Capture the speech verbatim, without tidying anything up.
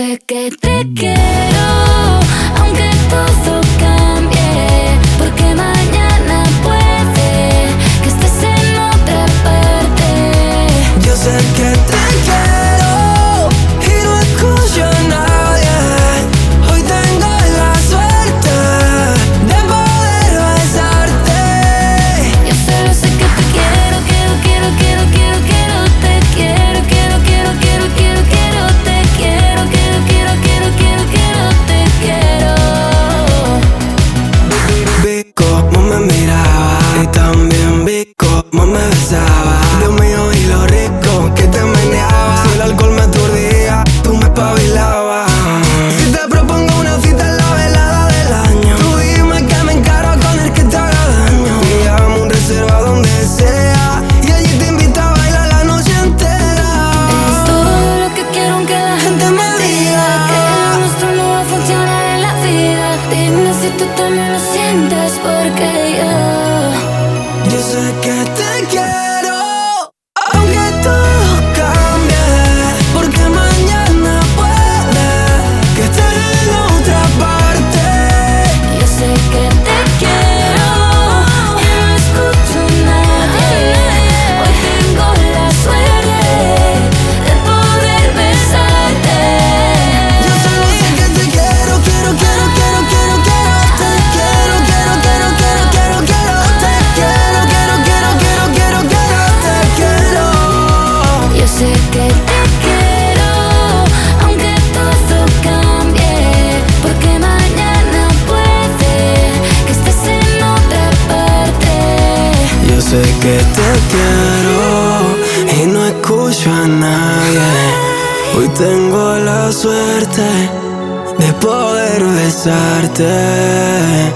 sé que te quiero, aunque todo cambie, porque mañana puede que estés en otra parte. Yo sé que te quiero y no escucho a nadie. Hoy tengo la suerte de poder besarte. Yo solo sé que te quiero, quiero, quiero, quiero, quiero, quiero, te quiero, quiero, quiero, quiero, quiero, quiero, te quiero, quiero, quiero, quiero, quiero, quiero, te quiero. Vi cómo me miraba y también vi cómo me besaba. Dios mío, y lo rico que te meneaba. Si el alcohol me aturdía, tú me espabilabas. Si te propongo una cita en la velada del año, tú dime que me encaro con el que te haga daño. Pillamos un reserva donde sea y allí te invito a bailar la noche entera. Es todo lo que quiero aunque la gente me diga que lo nuestro no va a funcionar en la vida. Dime si tú también lo sientes, porque yo Yo sé que te quiero, aunque todo cambie, porque mañana puede que estés en otra parte. Yo sé que te quiero y no escucho a nadie. Hoy tengo la suerte de poder besarte. Yo solo sé que te quiero, quiero, quiero, quiero, quiero, quiero. Te quiero, quiero, quiero, quiero, quiero, quiero. Te quiero, quiero, quiero, quiero, quiero, quiero. Te quiero. Yo sé que te quiero, aunque todo cambie, porque mañana puede que estés en otra parte. Yo sé que te quiero y no escucho a nadie. Hoy tengo la suerte de poder besarte.